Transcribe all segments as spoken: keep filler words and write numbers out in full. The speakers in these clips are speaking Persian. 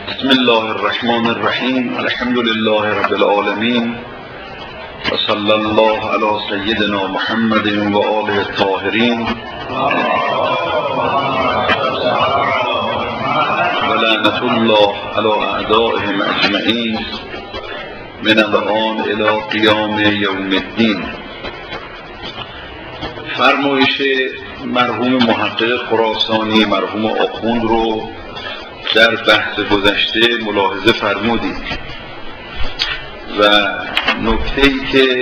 بسم الله الرحمن الرحیم. الحمد لله رب العالمین و صلی الله علی سیدنا محمد و آله الطاهرین و لعنت الله علی اعدائهم اجمعین من الآن الی قیام یوم الدین. فرمایش مرحوم محقق خراسانی مرحوم آخوند رو در بحث گذشته ملاحظه فرمودید و نکته‌ای که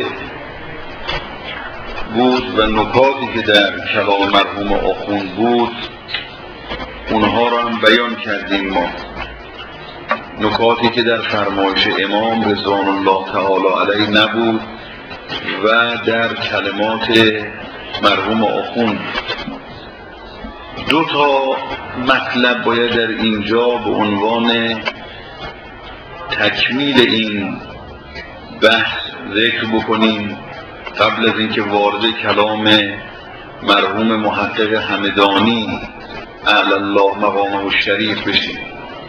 بود و نکاتی که در کلام مرحوم آخوند بود اونها را هم بیان کردیم. ما نکاتی که در فرمایش امام رضوان الله تعالی علیه نبود و در کلمات مرحوم آخوند. دو تا مطلب باید در اینجا به عنوان تکمیل این بحث ذکر بکنیم قبل از اینکه وارد کلام مرحوم محقق همدانی اعلی الله مقامه الشریف بشیم.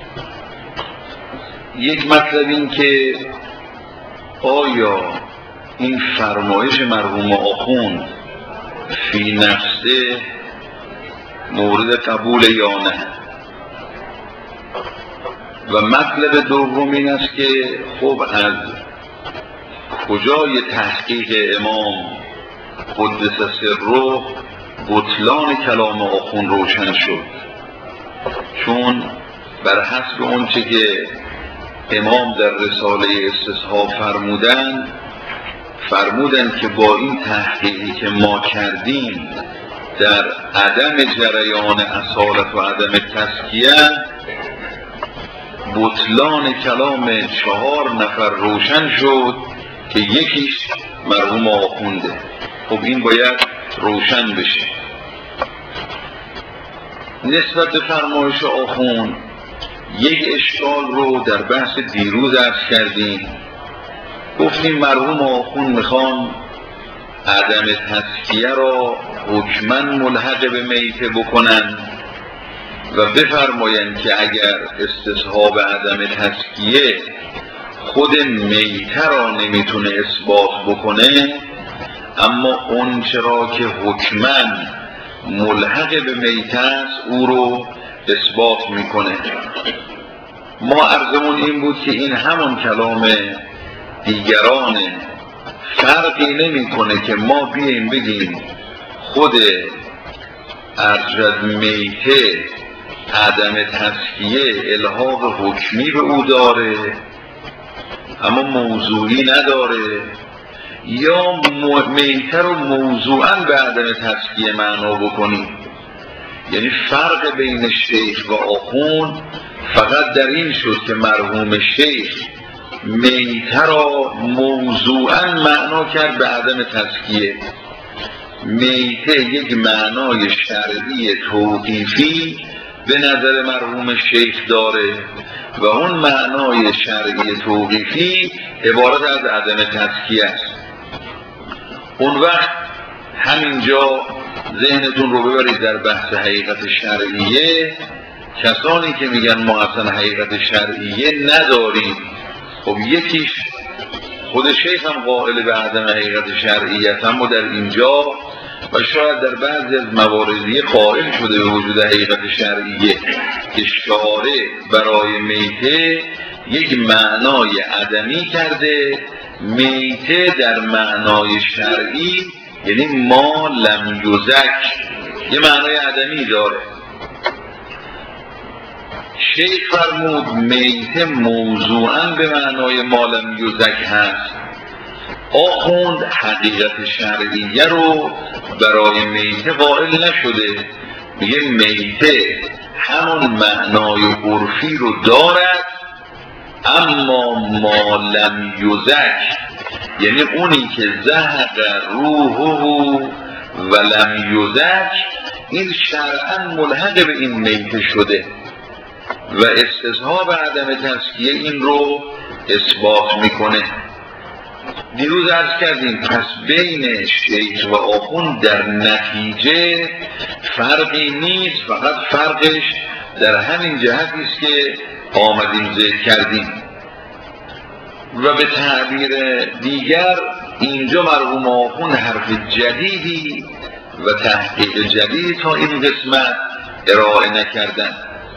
یک مطلب این که آیا این فرمایش مرحوم آخوند فی نفسه مورد قبول یا نه؟ و مطلب دوم این است که خب از کجای تحقیق امام قدس سره بطلان کلام آخوند روشن شد؟ چون بر حسب اون چه که امام در رساله استصحاب فرمودن فرمودن که با این تحقیقی که ما کردیم در عدم جریان اصالت و عدم تزکیه بطلان کلام چهار نفر روشن شد که یکیش مرحوم آخونده. خب این باید روشن بشه. نسبت به فرمایش آخوند یک اشکال رو در بحث دیروز عرض کردیم. گفتیم مرحوم آخوند میخوان عدم تزکیه را حکماً ملحق به میته بکنن و بفرمایند که اگر استصحاب عدم تزکیه خود میته را نمیتونه اثبات بکنه اما اون چرا که حکماً ملحق به میته است او رو اثبات میکنه. ما عرضمون این بود که این همون کلام دیگرانه، فرقی نمیکنه که ما بیاییم بگیم خود ارجد میته عدم تزکیه الحاق حکمی به او داره اما موضوعی نداره، یا میته رو موضوعاً به عدم تزکیه معنا بکنیم. یعنی فرق بین شیخ و آخوند فقط در این شد که مرحوم شیخ میته را موضوعاً معنا کرد به عدم تزکیه. میته یک معنای شرعی توقیفی به نظر مرحوم شیخ داره و اون معنای شرعی توقیفی عبارت از عدم تزکیه است. اون وقت همینجا ذهنتون رو ببرید در بحث حقیقت شرعیه. کسانی که میگن ما اصلا حقیقت شرعیه نداریم، خب یکیش خود شیخ هم قائل به عدم حقیقت شرعیت، اما در اینجا و شاید در بعضی از مواردی قائل شده به وجود حقیقت شرعیه که شارع برای میته یک معنای عدمی کرده. میته در معنای شرعی یعنی ما لم یزک یه معنای عدمی داره. شیخ فرمود میته موضوعاً به معنای ما لم یزک هست. آخوند حقیقت شرعیه رو برای میته قائل نشده، میگه میته همون معنای عرفی رو دارد اما ما لم یزک یعنی اونی که زهق روحه و لم یزک این شرعاً ملحق به این میته شده و استصحاب عدم تزکیه این رو اثبات میکنه. دیروز عرض کردیم پس بین شیخ و آخوند در نتیجه فرقی نیست، فقط فرقش در همین جهت است که آمدیم ذکر کردیم. و به تعبیر دیگر اینجا مرحوم آخوند حرف جدیدی و تحقیق جدیدی تا این قسمت ارائه نکردن.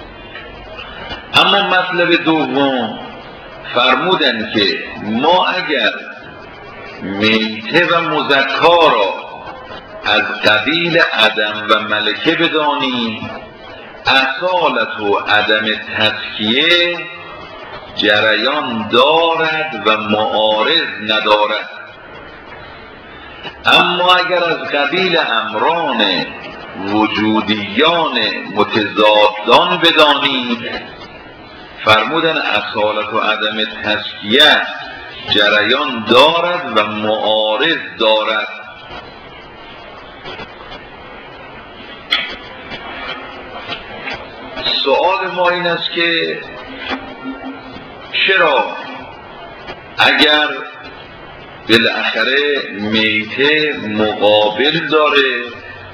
اما مطلب دوم فرمودن که ما اگر میته و مزکا را از قبیل عدم و ملکه بدانیم، اصالت و عدم تزکیه جریان دارد و معارض ندارد. اما اگر از قبیل امران وجودیان متضادان بدانیم، فرمودن اصالت و عدم تزکیه جریان دارد و معارض دارد. سوال ما این است که چرا اگر بالاخره میته مقابل داره،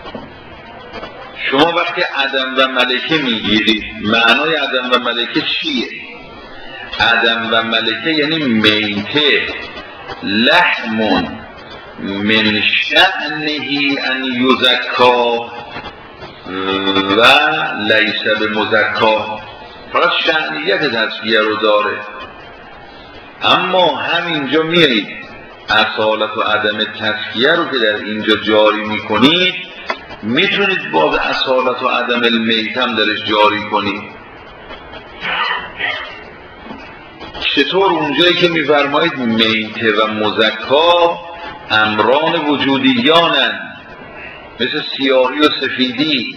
شما وقتی عدم و ملکه میگیرید، معنای عدم و ملکه چیه؟ عدم و ملکه یعنی میته لحم من شأنه ان یزکا و لیس بمزکا، فقط شأنیت تزکیه رو داره. اما همینجا میایید اصالت و عدم تزکیه رو که در اینجا جاری میکنید، میتونید باز اصالت و عدم المیت هم درش جاری کنید. چطور؟ اونجایی که میفرمایید میته و مزکا امران وجودیانن، مثل سیاهی و سفیدی،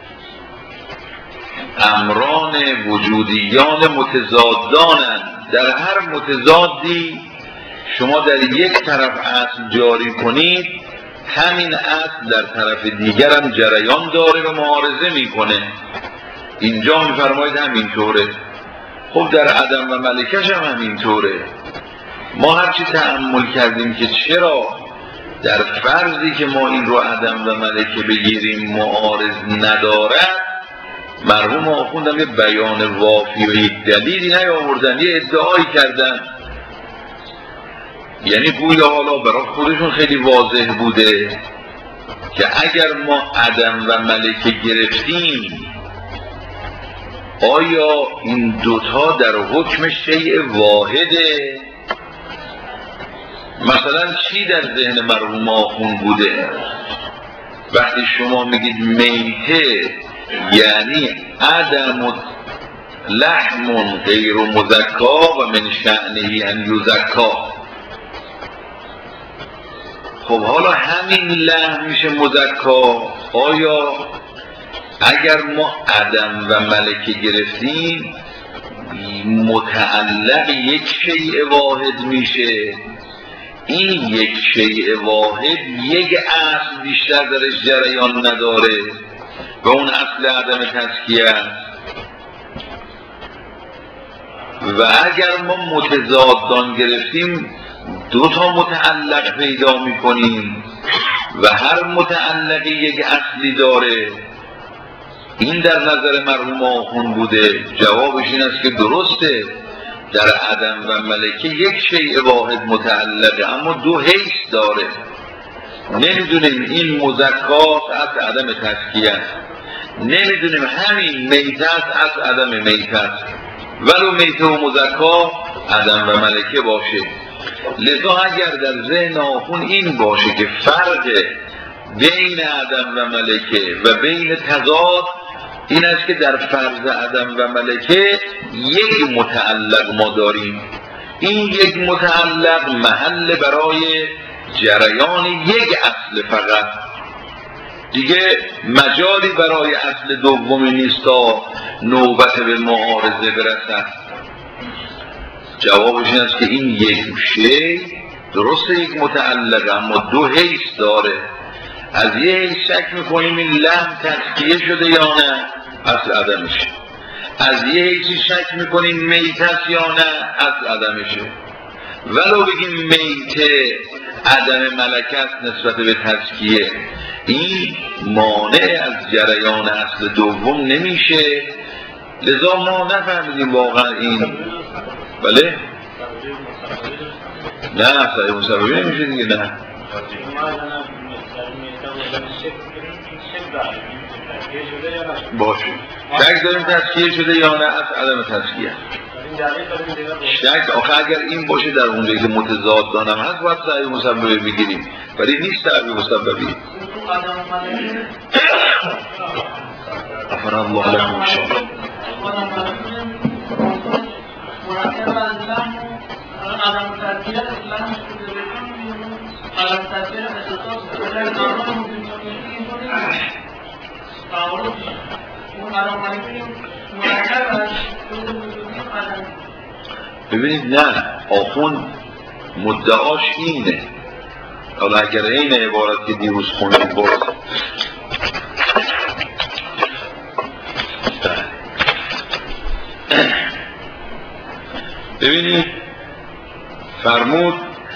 امران وجودیان متضادانن. در هر متضادی شما در یک طرف اصل جاری کنید، همین اصل در طرف دیگر هم جریان داره و معارضه میکنه. اینجا میفرمایید همینطوره. خب در عدم و ملکش هم همینطوره. ما هرچی تأمل کردیم که چرا در فرضی که ما این رو عدم و ملکه بگیریم معارض ندارد، مرحوم آخوندم یه بیان وافی و یک دلیلی نیاوردن، یه ادعایی کردن. یعنی گویا حالا برای خودشون خیلی واضح بوده که اگر ما عدم و ملکه گرفتیم، آیا این دوتا در حکم شیء واحده؟ مثلا چی در ذهن مرحوم آخوند بوده وقتی شما میگید میته یعنی عدم لحم غیر مزکا و من شأنه ان یزکا؟ خب حالا همین لحم میشه مزکا. آیا اگر ما عدم و ملکه گرفتیم متعلق یک شیء واحد میشه، این یک شیء واحد یک اصل بیشتر درش جریان نداره و اون اصل عدم تزکیه است. و اگر ما متضادان گرفتیم دو تا متعلق پیدا میکنیم و هر متعلقی یک اصلی داره. این در نظر مرحوم آخوند بوده. جوابش این است که درسته، در عدم و ملکه یک شیء واحد متعلقه اما دو حیث داره. نمیدونیم این مزکات از عدم تزکیه است، نمیدونیم همین میته است از عدم میته است، ولو میته و مزکا عدم و ملکه باشه. لذا اگر در ذهن آخوند این باشه که فرق بین عدم و ملکه و بین تضاد این است که در فرض عدم و ملکه یک متعلق ما داریم، این یک متعلق محل برای جریان یک اصل فقط، دیگه مجالی برای اصل دومی نیست تا نوبت به معارضه برسد. جوابش این است که این یک شی درسته یک متعلق اما دو حیث داره. از یه حیث شک میکنیم این لحم تزکیه شده یا نه، اصل عدمشه. از یه حیثی شک میکنیم میته یا نه، اصل عدمشه. ولو بگیم میته عدم ملکه است نسبت به تزکیه، این مانع از جریان اصل دوم نمیشه لذا ما نفهمیدیم واقعا این. بله؟ نه صحیح مصوبی نمیشه دیگه. نه باشه شک داریم تزکیه شده یا نه از عدم تزکیه. شک آخه اگر این باشه در اونجایی که متضاد دانم هست باید صحیح مصوبی بگیریم، ولی نیست صحیح مصوبی. غفر الله لكم ان شاء الله. ببینید نه آخون مدعاش اینه، حالا اگر این عبارت که دیروز خوندیم باز ببینید فرمود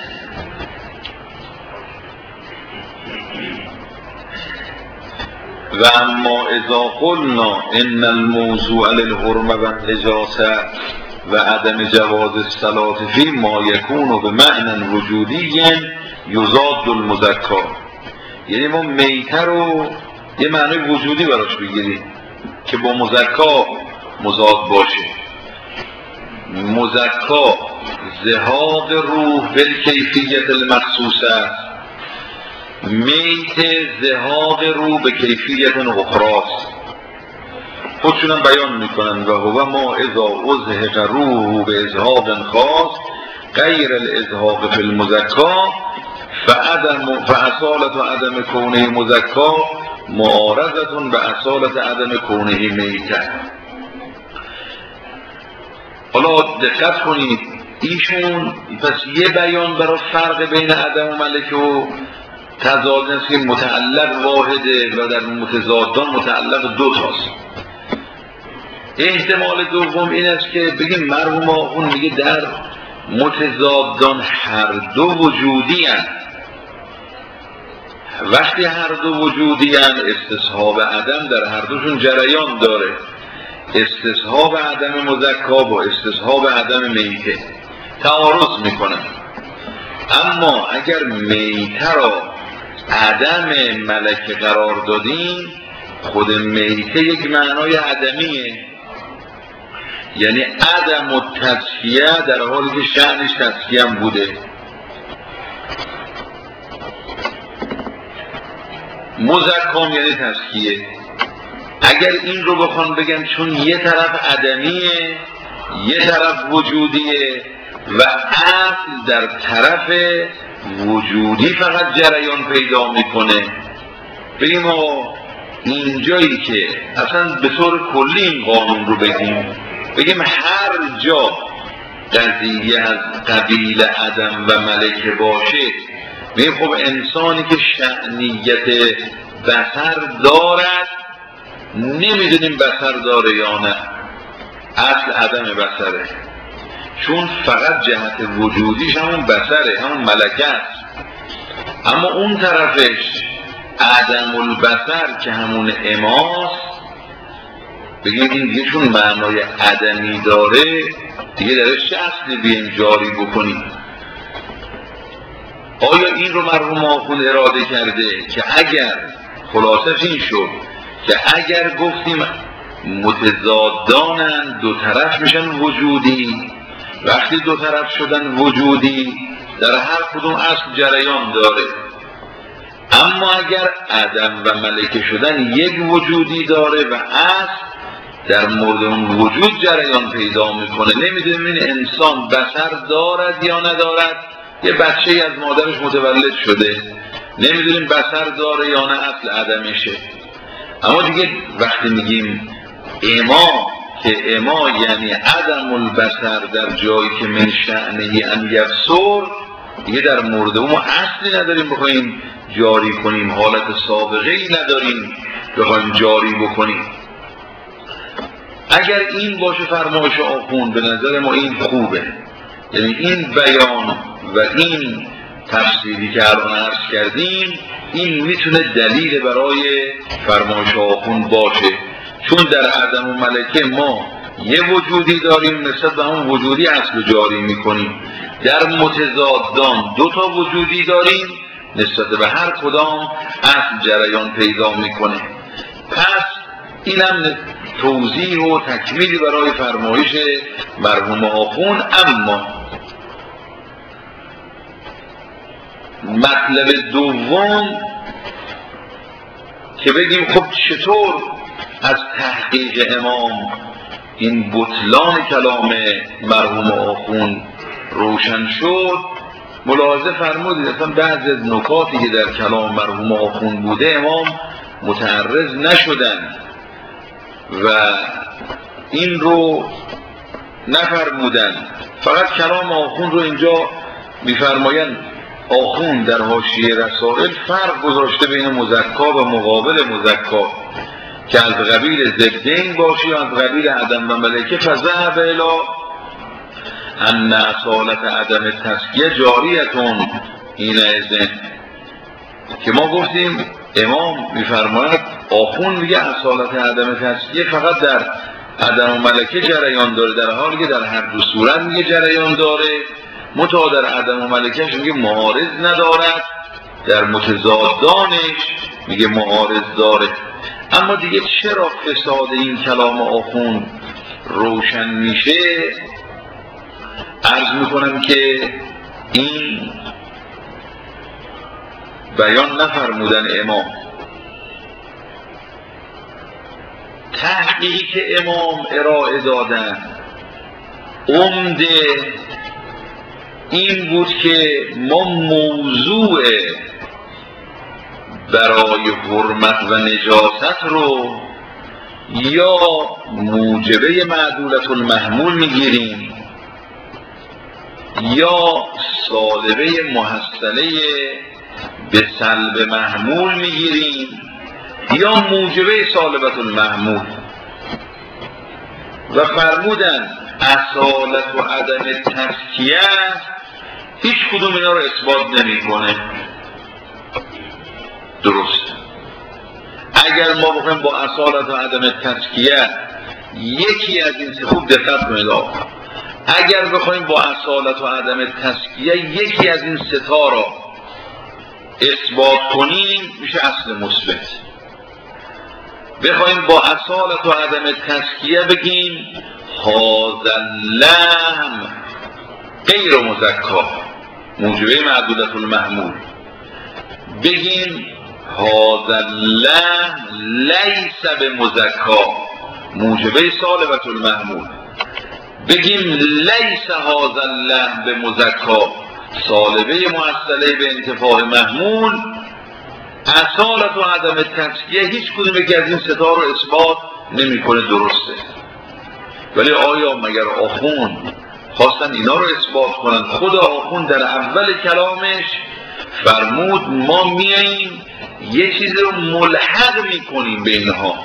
و اما اذا قلنا ان الموضوع للحرمه و النجاسه و عدم جواز الصلاة فی ما یکون به معنی وجودی یزاد المزکا، یعنی ما میته رو یه معنی وجودی براش بگیریم که با مزکا مزاد باشه. مزکا زهاد روح بالکیفیت المخصوصه، میت زهاد روح به کیفیت اخراست. خودشونم بیان میکنن و هو ما اذا ازهق روح به اذهاب خاص غیر الازهاق فی المزکا فعدم فاصالت عدم کونه مزکا معارضه به اصالت عدم کونه میته. حالا دقت کنید ایشون پس یه بیان برای فرق بین عدم و ملکه و تضاد است که متعلق واحده و در متضادان متعلق دو تاست. احتمال دوم این است که بگیم مرحوم آخوند میگه در متضادان هر دو وجودی هست. وقتی هر دو وجودی هست استصحاب عدم در هر دوشون جریان داره، استصحاب عدم مزکا با استصحاب عدم میته تعارض میکنن. اما اگر میته را عدم ملکه قرار دادیم خود میته یک معنای عدمیه، یعنی عدم و تزکیه در حالی که شأنش تزکیه هم بوده. مزکام یعنی تزکیه. اگر این رو بخوان بگن چون یه طرف عدمیه یه طرف وجودیه و اصل در طرف وجودی فقط جریان پیدا میکنه، بگیم آقا اینجایی که اصلا به طور کلی این قانون رو بگیم بگیم هر جا قضیه از قبیل عدم و ملکه باشه، بگیم خب انسانی که شأنیت بصر دارد نمیدونیم بصر داره یا نه، اصل عدم بصره، چون فقط جهت وجودیش همون بصره همون ملکه است. اما اون طرفش عدم البصر که همون اماست، بگیم این دیگه چون معنای عدمی داره دیگه درش چه اصلی بیم جاری بکنیم. آیا این رو مرحوم آخوند اراده کرده که اگر خلاصش این شد که اگر گفتیم متضادانن دو طرف میشن وجودی، وقتی دو طرف شدن وجودی در هر کدوم اصل جریان داره، اما اگر عدم و ملکه شدن یک وجودی داره و اصل در مورد اون وجود جریان پیدا میکنه، نمیدونیم این انسان بصر دارد یا ندارد، یه بچه ای از مادرش متولد شده نمیدونیم بصر داره یا نه اصل عدمشه. اما دیگه وقتی میگیم اما که اما یعنی عدم البصر در جایی که من شأنه ان یبصر، دیگه در مورد اون اصلی نداریم بخوایم جاری کنیم، حالت سابقه ای نداریم بخوایم جاری بکنیم. اگر این باشه فرمایش آخوند به نظر ما این خوبه، یعنی این بیان و این تفسیری که الان عرض کردیم این میتونه دلیل برای فرمایش آخوند باشه، چون در عدم و ملکه ما یه وجودی داریم نسبت به همون وجودی اصل جاری میکنیم. در متضادان دو تا وجودی داریم نسبت به هر کدام اصل جریان پیدا میکنه. پس اینم توضیح و تکمیلی برای فرمایش مرحوم آخوند. اما مطلب دوم که بگیم خب چطور از تحقیق امام این بطلان کلام مرحوم آخوند روشن شد، ملاحظه فرمودید اصلا بعضی از نکاتی که در کلام مرحوم آخوند بوده امام متعرض نشدن و این رو نفرمودن، فقط کلام آخوند رو اینجا میفرمایند. آخوند در حاشیه رسائل فرق گذاشته بین مزکا و مقابل مزکا که از قبیل ضدین باشی و از قبیل عدم و ملکه. فذهب الی ان اصالت عدم تزکیه جاریتون این ازن که ما گفتیم امام میفرماید آخوند میگه اصالت عدم تزکیه فقط در عدم و ملکه جریان داره، در حالی که در هر دو صورت میگه جریان داره، متا در عدم و ملکهش میگه معارض ندارد، در متضادانش میگه معارض داره. اما دیگه چرا فساد این کلام آخوند روشن میشه؟ عرض میکنم که این بیان نفرمودن امام، تحقیقی که امام ارائه دادن عمده این بود که ما موضوع برای حرمت و نجاست رو یا موجبه معدولت المحمول میگیریم یا سالبه محصله به سلب محمول میگیریم یا موجبه سالبت المحمول. و فرمودن اصالت و عدم تزکیه هیچ کدوم اینا رو اثبات نمی کنه. درست. اگر ما بخوایم با اصالت و عدم تزکیه یکی از این سه، خوب دقت کنید آقا، اگر بخوایم با اصالت و عدم تزکیه یکی از این سه تا را اثبات کنیم میشه اصل مثبت. بخوایم با اصالت و عدم تزکیه بگیم هذا اللحم غیر مزکا موجبه معدولت المحمول، بگیم هذا اللحم لیس بمزکا موجبه سالبت المحمول، بگیم لیس هذا اللحم بمزکا سالبه معصله به انتفاع محمول، اصالت و عدم تزکیه هیچ کدوم که از این ستا رو اثبات نمیکنه. درسته. ولی آیا مگر آخوند خواستن اینا رو اثبات کنن؟ خود آخوند در اول کلامش فرمود ما میاییم یه چیزی رو ملحق میکنیم به اینها،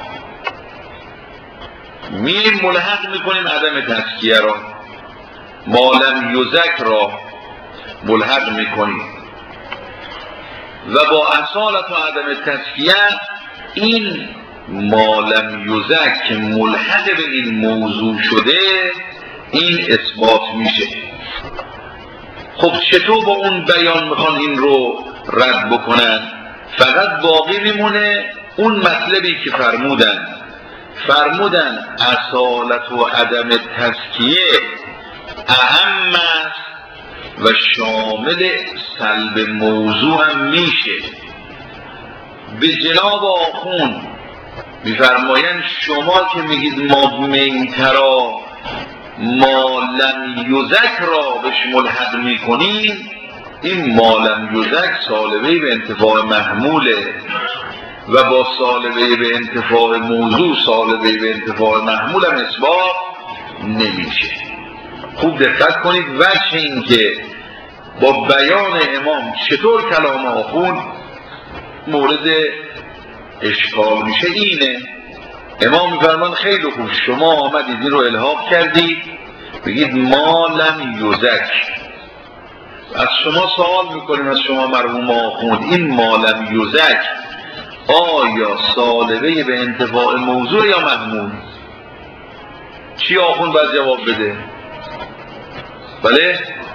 میاییم ملحق میکنیم عدم تزکیه را، ما لم یزک را ملحق میکنیم و با اصالت و عدم تزکیه این ما لم یزک که ملحق به این موضوع شده این اثبات میشه. خب چطور با اون بیان میخوان این رو رد بکنن؟ فقط باقی میمونه اون مطلبی که فرمودن فرمودن اصالت و عدم تزکیه اهم است و شامل سلب موضوع هم میشه. به جناب آخوند میفرمایند شما که میگید ما میترا ما لم یزک را بهش ملحق میکنیم، این ما لم یزک سالبه به انتفاع محموله و با سالبه به انتفاع موضوع سالبه به انتفاع محمول هم اثبات نمیشه. خوب دقت کنید وجه این که با بیان امام چطور کلام آخوند مورد اشکال میشه اینه. امام میفرمان خیلی خوب شما آمدید این رو الحاق کردید بگید ما لم یزک، از شما سوال میکنیم از شما مرحوم آخوند این ما لم یزک آیا سالبه به انتفاع موضوع یا محمول؟ چی آخوند باید جواب بده؟ بله؟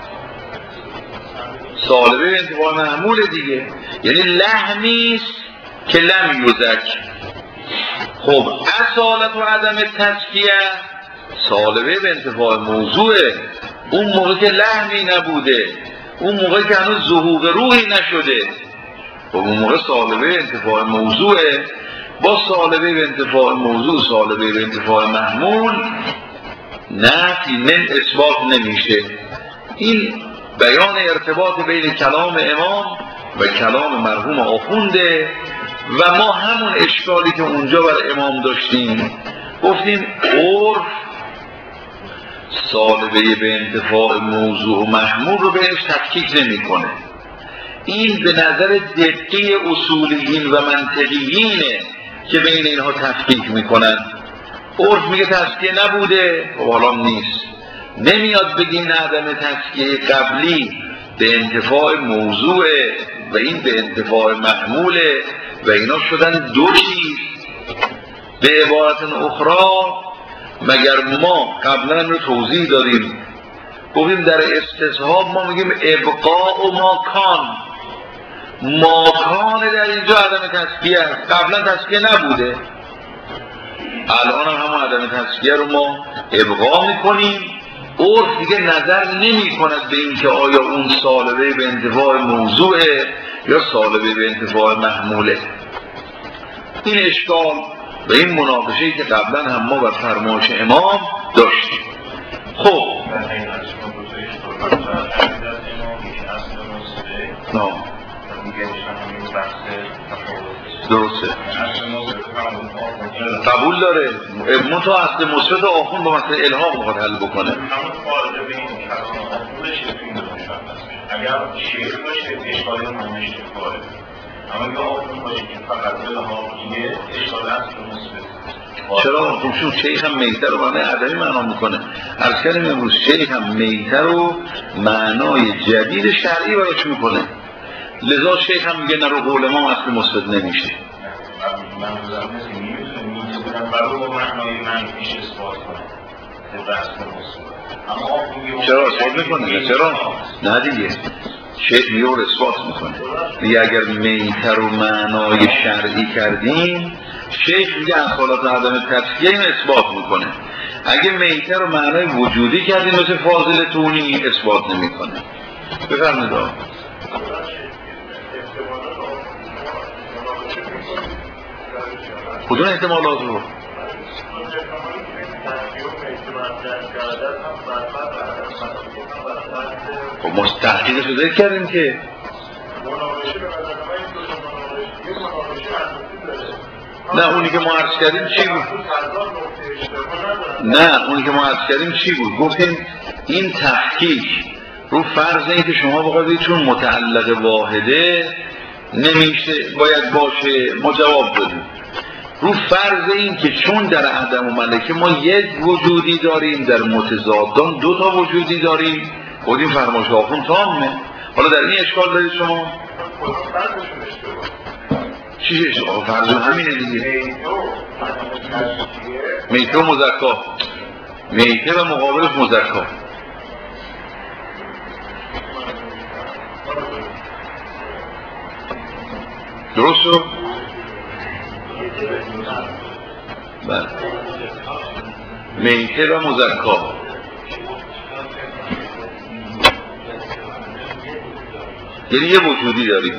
سالبه به انتفاع محمول دیگه، یعنی لحنیست که لم یوزک. خب اصالت و عدم تزکیه سالبه به انتفاع موضوعه. اون موقع که لحنی نبوده، اون موقع که هنوز ظهور روحی نشده، خب اون موقع سالبه انتفاع موضوعه. با سالبه به انتفاع موضوع سالبه به انتفاع محمول نفی من اثبات نمیشه. این بیان ارتباط بین کلام امام و کلام مرحوم آخونده و ما همون اشکالی که اونجا بر امام داشتیم گفتیم عرف سالبه به انتفاع موضوع و محمول رو بهش تفکیک نمی کنه. این به نظر دقیق اصولیین و منطقیینه که بین اینها تفکیک میکنن. عرف میگه تزکیه نبوده، خب حالا نیست. نمیاد بگین عدم تزکیه قبلی به انتفاع موضوع و این به انتفاع محموله و اینا شدن دو چیز. به عبارت اخرى مگر ما قبلا رو توضیح دادیم گفتیم در استصحاب ما میگیم ابقاء و ما کان. ما کان در اینجا عدم تزکیه است، قبلا تزکیه نبوده، الان هم همون عدم تزکیه رو ما ابقا میکنیم. عرف دیگه نظر نمی کند به این که آیا اون سالبه به انتفاع موضوعه یا سالبه به انتفاع محموله. این اشکال و این مناقشه‌ای که قبلا هم ما بر فرمایش امام داشتیم. خب نه درسته، قبول داره. منتها اصل مثبت آخوند با مسئله الهام میخواد حل بکنه. اگر شیخ باشه اشکال نمایش کاره، اما اگر آخوند باشه که فقط الهامیه اشکال اصل مثبت. چرا؟ چون شیخ هم میتر رو معنی عدمی معنا میکنه. عرض کردیم امروز شیخ هم میتر رو معنای جدید شرعی براش میکنه، لذا شیخ هم میگه نه رو قول ما اصل مثبت نمیشه. من بزرم نیست که نمیتونم میتونم برای با معنای من پیش اثبات کنم اصل مثبت. چرا اثبات میکنه؟ چرا؟ نه دیگه شیخ میگه رو اثبات میکنه. دیگه اگر میتر رو معنای شرعی کردیم شیخ میگه اصالت عدم تزکیه این اثبات میکنه. اگه میتر رو معنای وجودی کردیم مثل فاضل تونی اثبات نمیکنه. بفرمایید آقا. کدوم احتمالات رو؟ خب ما تحقیقش رو ذکر کردیم که نه اونی که ما عرض کردیم چی بود؟ نه اونی که ما عرض کردیم چی بود؟ گفتیم این تحقیق رو فرض این که شما بخواید چون متعلق واحده نمیشه باید باشه، ما جواب دادیم. رو فرض این که چون در عدم و ملکه ما یک وجودی داریم، در متضادان دو تا وجودی داریم، بودیم فرمایش آخوند تامه. حالا در این اشکال دارید شما؟ چیش اشکال؟ فرض همینه دیگه. میته و مزکا، میته و مقابلش مزکا. درست شد؟ بله میته و مزکا یعنی یه وجودی داریم.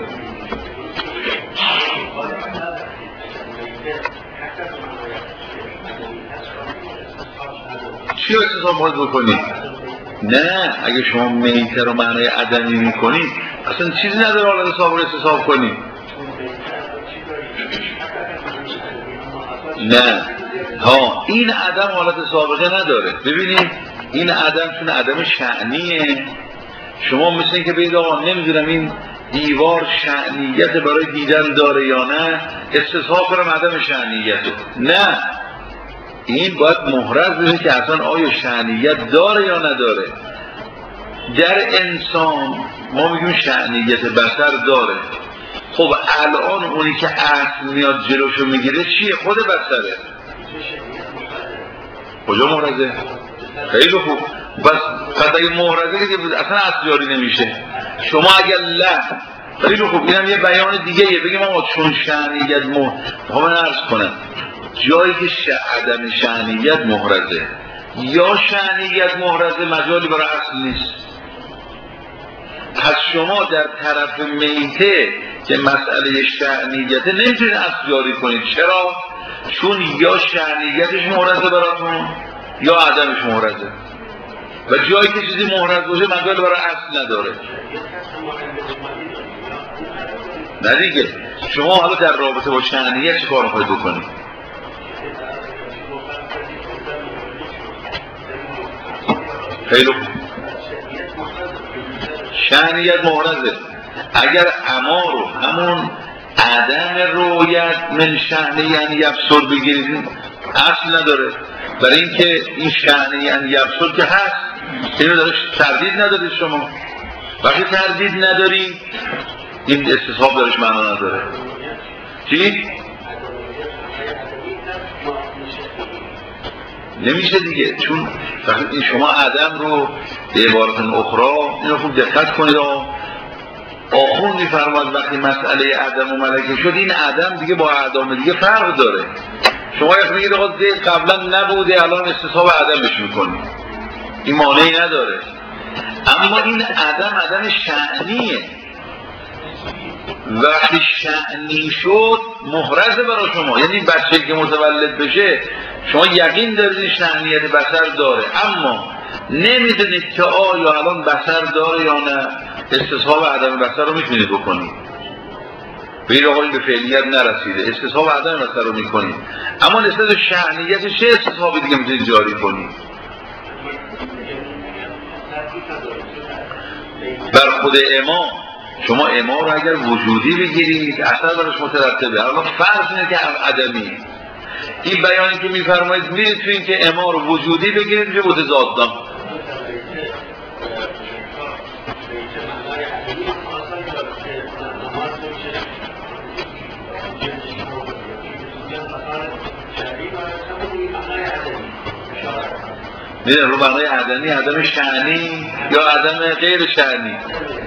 چی رو استصحاب باید بکنید؟ نه اگه شما میته رو معنای عدمی میکنید اصلا چیزی نداره حالا حساب رو استصحاب کنید. نه ها این عدم حالت سابقه نداره. ببینید این عدم چون عدم شأنیه، شما مثل این که بگید آقا نمیدونم این دیوار شأنیت برای دیدن داره یا نه استصحاب کنم عدم شأنیته. نه این باید محرز بشه که اصلا آیا شأنیت داره یا نداره. در انسان ما میگیم شأنیت بصر داره. خب الان اونی که اصل میاد جلوشو میگیره چیه؟ خود بصره. کجا محرزه؟ خیلی خوب. بس پس اگه محرزه که اصلا اصل جاری نمیشه. شما اگر لا خیلی خوب، اینم یه بیان دیگه یه بگیم آقا چون شأنیت مح من عرض کنم جایی که ش... عدم شأنیت محرزه یا شأنیت محرزه مجالی برای اصل نیست. پس شما در طرف میته که مسئله شأنیته نمیتونید اصل جاری کنید. چرا؟ چون یا شأنیتش محرزه براتون یا عدمش محرزه و جایی که چیزی محرز باشه مجال برای اصل نداره. نه دیگه شما حالا در رابطه با شأنیت چه کار می‌خواید بکنید؟ خیلی خوب. شأنیت محرزه. اگر اما رو همون عدم رویت من شأن یعنی یبسر بگیرید اصل نداره، برای اینکه این شأن یعنی یبسر که هست اینو داره تردید ندارید. شما وقتی تردید ندارید این استصحاب دارش معنا نداره. چی؟ نمیشه دیگه، چون وقتی شما عدم رو به عبارت اخرى اینو خوب دقت کنید. آخوند می‌فرماد وقتی مسئله عدم و ملکه شد این عدم دیگه با اعدام دیگه فرق داره. شما یک میگید آقا زید قبلا نبوده الان استصحاب عدمش میکنید، این مانعی نداره. اما این عدم عدم شأنیه. وقتی شأنی شد محرزه برای شما، یعنی بچه که متولد بشه شما یقین دارید شأنیت بصر داره اما نمیدونید که آیا الان بصر داره یا نه. استصحاب عدم بصر رو میتونید بکنید، به این آقایی به فعلیت نرسیده استصحاب عدم بصر رو میکنید، اما نسبت شأنیت چه استصحابی دیگه میتونید جاری کنید؟ بر خود امام شما امام رو اگر وجودی بگیرید اثر برش مترتبه. اما فرض اینه که عدمی. این بیانی که میفرمایید میرید تو این که امام رو وجودی بگیرید میشه متضادان. میدونم رو معنای عدمی عدم شأنی یا عدم غیر شأنی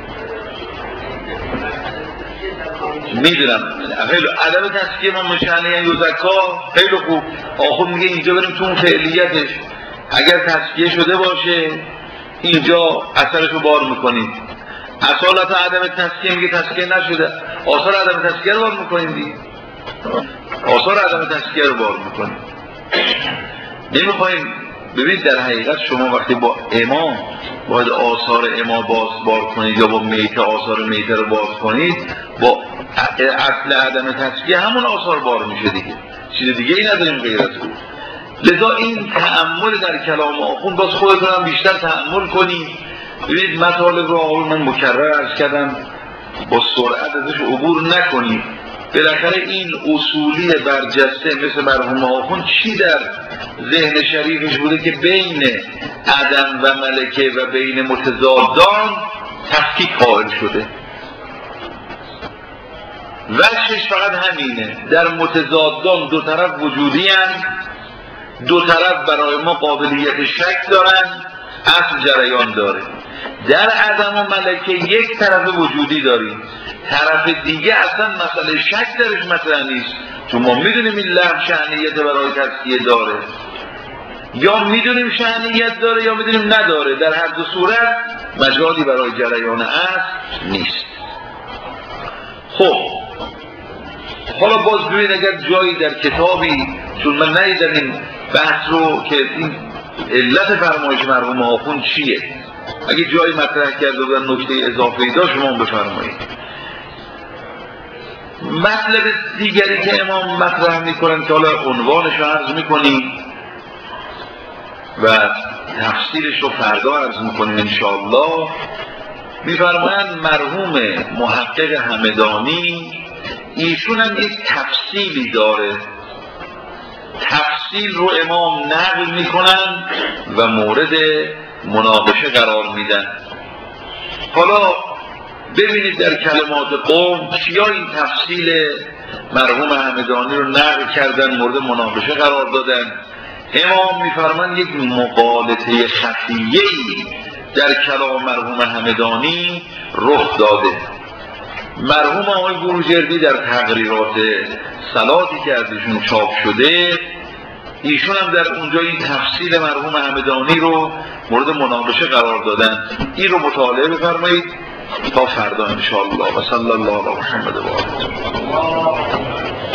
میدونم. خیلی عدم تسکیه من مشأنی یا زکا خیلی خوب. آخون میگه اینجا بریم تو اون فعلیتش اگر تسکیه شده باشه اینجا اثرش رو بار میکنید. اصالت عدم تسکیه میگه تسکیه نشده آثار عدم تسکیه رو بار میکنید دیگه. آثار عدم تسکیه رو بار میکنید. نمیخوایم ببینید در حقیقت شما وقتی با امام باید آثار امام باز بار کنید یا با میته آثار میته رو باز کنید، با اصل عدم تسکیه همون آثار بار میشه دیگه، چیز دیگه ای نداریم غیر از اون. لذا این تأمل در کلام آخوند باز خودتون هم بیشتر تأمل کنید. ببینید مطالب رو آقای من مکرر عرض کردم با سرعت ازش عبور نکنید. بالاخره این اصولی برجسته مثل مرحوم آخوند چی در ذهن شریفش بوده که بین عدم و ملکه و بین متضادان تفکیک قائل شده. وجهش فقط همینه، در متضادان دو طرف وجودی هستند، دو طرف برای ما قابلیت شک دارن، اصل جریان داره. در عدم و ملکه یک طرف وجودی داریم، طرف دیگه اصلا مسئله شک درش مطرح نیست، چون ما میدونیم این لفظ شأنیت برای تسکیه داره، یا میدونیم شأنیت داره یا میدونیم نداره. در هر دو صورت مجالی برای جریان اصل نیست. خب حالا باز ببین اگر جایی در کتابی، چون من ندیدم این بحث رو که این علت فرمایش مرحوم آخوند چیه، اگه جایی مطرح کرده بودن نکته اضافه‌ای داشت شما بفرمایید. مطلب دیگری که امام مطرح میکنن که حالا عنوانش رو عرض میکنیم و تفسیرش رو فردا عرض میکنیم انشاءالله. میفرمایند مرحوم محقق همدانی ایشون هم یک تفصیلی داره، تفصیل رو امام نقل میکنن و مورد مناقشه قرار میدن. حالا ببینید در کلمات قوم کیا این تفصیل مرحوم همدانی رو نقل کردن، مورد مناقشه قرار دادن. امام میفرمان یک مغالطه خفیه‌ای در کلام مرحوم همدانی رخ داده. مرحوم آقای بروجردی در تقریرات صلاتی که ازشون چاپ شده، ایشون هم در اونجا این تفصیل مرحوم همدانی رو مورد مناقشه قرار دادن. این رو مطالعه بفرمایید تا فردا ان شاء الله. و صلی الله علی محمد و آله.